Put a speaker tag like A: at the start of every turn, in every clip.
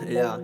A: Я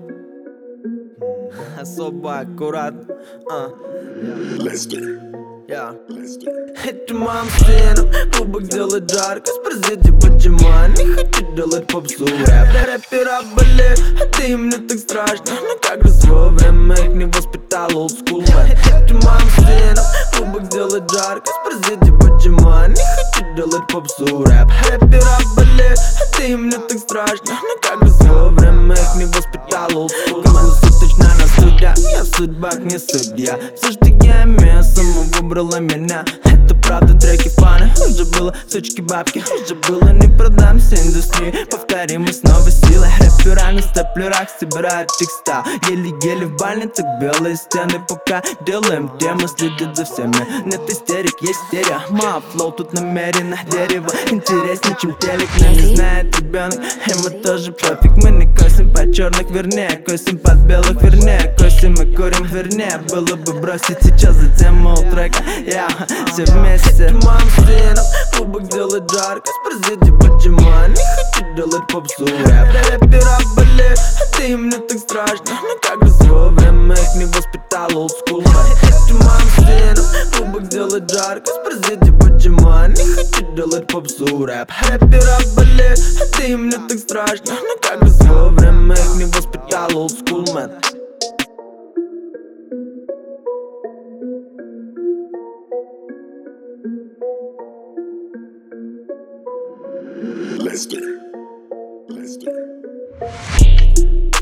A: особо аккуратно.
B: Лестер.
A: Я это мам сыном, кубок делает жарко. Спросите, почему они хотят делать попсу. Рэпера были, это им не так страшно. Но как же в свое время их не воспитал old school man. Это мам сыном, кубок делает жарко. Спросите, почему они хотят делать попсу. Рэпера были, это им не так страшно. Но как же в свое время их не воспитал old school man. Круглосуточно на судья, я в судьбах не судья. Все, что я имею, само выбрала меня. Это правда, треки фаны. Уже было сучки бабки, уже было не продамся индустрии. Повторим и снова силой. Рэпера на степлерах собирают текста. Еле-еле в больницах белые стены. Пока делаем темы, следят за всеми. Нет истерик, есть стерео. Моя флоу тут намеренно дерево. Интереснее, чем телек, но не знает ребенок. И мы тоже пофиг, мы не косим под черных, вернее косим под белых, вернее косим и курим, вернее было бы бросить сейчас за тему трека. Я все вместе. Это мам сыном, кубок делает жарко. Спросите, почему они хотят делать попсу. Рэпера были, это им не так страшно. Но как же в свое время их не воспитал old school man. Это мам сыном, кубок делает жарко. Спросите, почему они хотят делать попсу. Рэпера были, это им не так страшно. Но как же в свое время их не воспитал old school man.
B: Lester.